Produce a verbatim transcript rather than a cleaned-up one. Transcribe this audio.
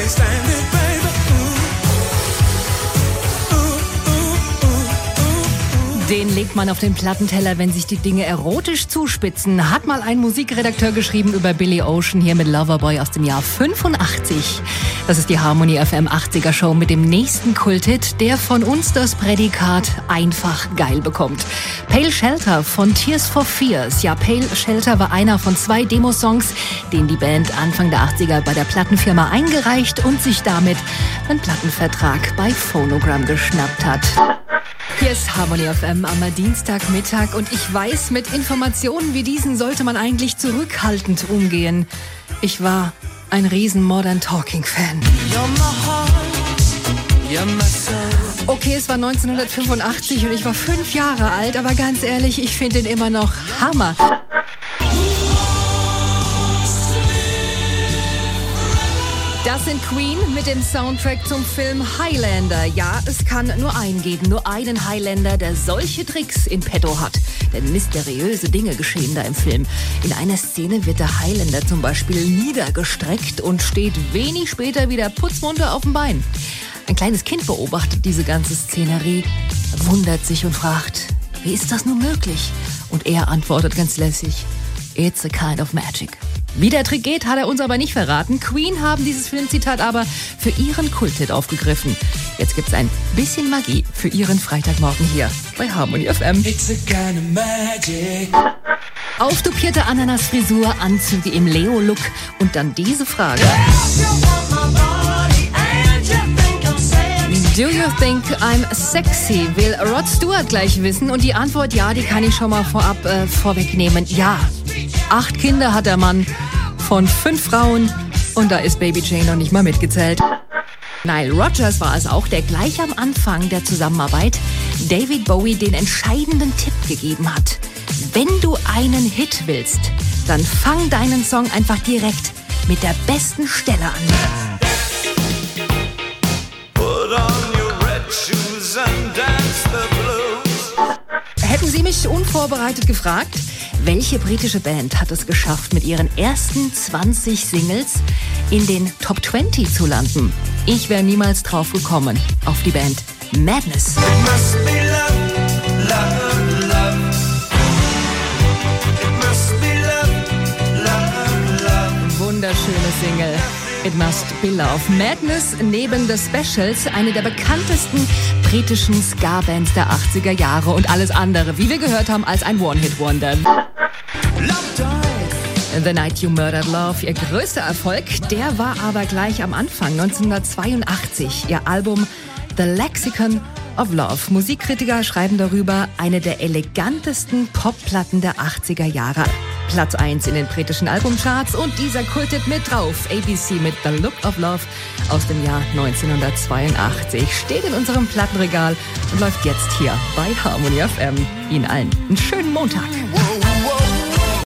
can't stand it, baby. Ooh, ooh, ooh, ooh, ooh. Den legt man auf den Plattenteller, wenn sich die Dinge erotisch zuspitzen. Hat mal ein Musikredakteur geschrieben über Billy Ocean hier mit Loverboy aus dem Jahr fünfundachtzig. Das ist die Harmony F M achtziger Show mit dem nächsten Kulthit, der von uns das Prädikat einfach geil bekommt. Pale Shelter von Tears for Fears. Ja, Pale Shelter war einer von zwei Demosongs, den die Band Anfang der achtziger bei der Plattenfirma eingereicht und sich damit einen Plattenvertrag bei Phonogram geschnappt hat. Hier ist Harmony F M am Dienstagmittag und ich weiß, mit Informationen wie diesen sollte man eigentlich zurückhaltend umgehen. Ich war ein riesen Modern Talking Fan. Okay, es war neunzehnhundertfünfundachtzig und ich war fünf Jahre alt, aber ganz ehrlich, ich finde ihn immer noch Hammer. Das sind Queen mit dem Soundtrack zum Film Highlander. Ja, es kann nur einen geben, nur einen Highlander, der solche Tricks in petto hat. Denn mysteriöse Dinge geschehen da im Film. In einer Szene wird der Highlander zum Beispiel niedergestreckt und steht wenig später wieder putzmunter auf dem Bein. Ein kleines Kind beobachtet diese ganze Szenerie, wundert sich und fragt, wie ist das nun möglich? Und er antwortet ganz lässig, it's a kind of magic. Wie der Trick geht, hat er uns aber nicht verraten. Queen haben dieses Filmzitat aber für ihren Kulthit aufgegriffen. Jetzt gibt's ein bisschen Magie für ihren Freitagmorgen hier bei Harmony F M. It's a kind of magic. Auftopierte Ananasfrisur, Anzüge im Leo-Look und dann diese Frage. Do you think I'm sexy? Will Rod Stewart gleich wissen. Und die Antwort, ja, die kann ich schon mal vorab äh, vorwegnehmen. Ja, acht Kinder hat der Mann von fünf Frauen und da ist Baby Jane noch nicht mal mitgezählt. Nile Rodgers war es auch, der gleich am Anfang der Zusammenarbeit David Bowie den entscheidenden Tipp gegeben hat. Wenn du einen Hit willst, dann fang deinen Song einfach direkt mit der besten Stelle an. Hätten Sie mich unvorbereitet gefragt, welche britische Band hat es geschafft, mit ihren ersten zwanzig Singles in den Top zwanzig zu landen? Ich wäre niemals drauf gekommen, auf die Band Madness. Wunderschöne Single. It Must Be Love. Madness neben The Specials, eine der bekanntesten britischen Ska-Bands der achtziger Jahre und alles andere, wie wir gehört haben, als ein One-Hit-Wonder. The Night You Murdered Love, ihr größter Erfolg, der war aber gleich am Anfang, neunzehnhundertzweiundachtzig. Ihr Album The Lexicon of Love. Musikkritiker schreiben darüber, eine der elegantesten Popplatten der achtziger Jahre. Platz eins in den britischen Albumcharts und dieser Kulthit mit drauf. A B C mit The Look of Love aus dem Jahr neunzehnhundertzweiundachtzig. Steht in unserem Plattenregal und läuft jetzt hier bei Harmony F M. Ihnen allen einen schönen Montag.